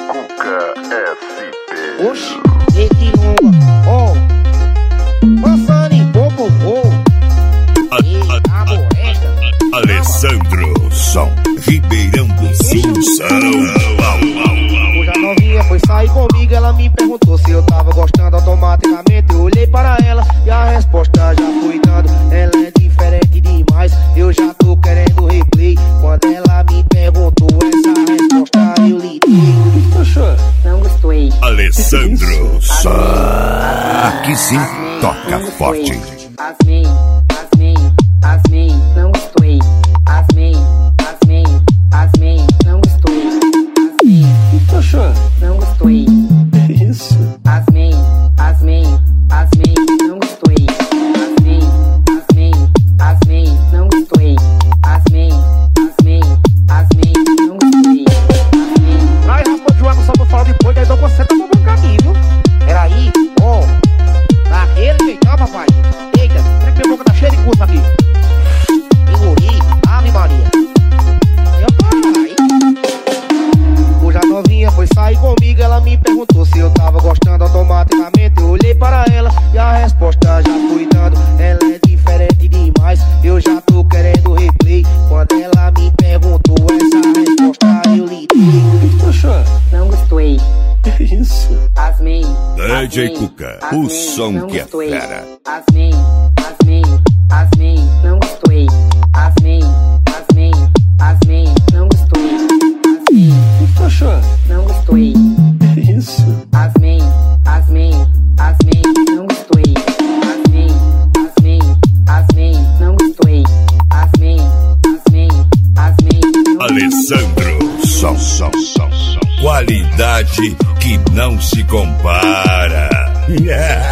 Cuca SP. Oxi, que longa, ó. Passando em popopô. Eita, borreta. Alessandro Som, Ribeirão do Sul, Hoje a novinha foi sair comigo, ela me perguntou se eu tava gostando. Automaticamente eu olhei para ela e a resposta já fui dando. Ela é diferente demais, eu já tô querendo replay. Quando ela me perguntou essa resposta eu lhe dei. Achou? Não gostei. Alessandro Som. Aqui sim, toca forte. Asmei, não gostei. Asmei, não gostei. Achou? Não gostei. Isso. Asmei, não gostei. Asmei, não gostei. Asmei, não gostei. Vai, raspa de jogo só pra falar depois, que aí dou você tá bom caminho, viu? Peraí, ó. Daquele jeitão, papai. Eita, será que minha boca tá cheia de curva aqui? Engoli, ave Maria. Eu carai. Hoje a novinha foi sair comigo, ela me perguntou se eu tava gostando. Automaticamente eu olhei para ela e a resposta já fui dando. Ela é diferente demais, eu já tô querendo replay. Quando ela me perguntou essa resposta eu lhe dei. Achou? Não gostei. Isso. Asmei. DJ Cuca, o som que é fera. Asmei, não gostei. Asmei, não gostei. Achou? Não gostei. Isso. Asmei, não gostei. Asmei, não gostei. Asmei, Alessandro Som. Qualidade que não se compara.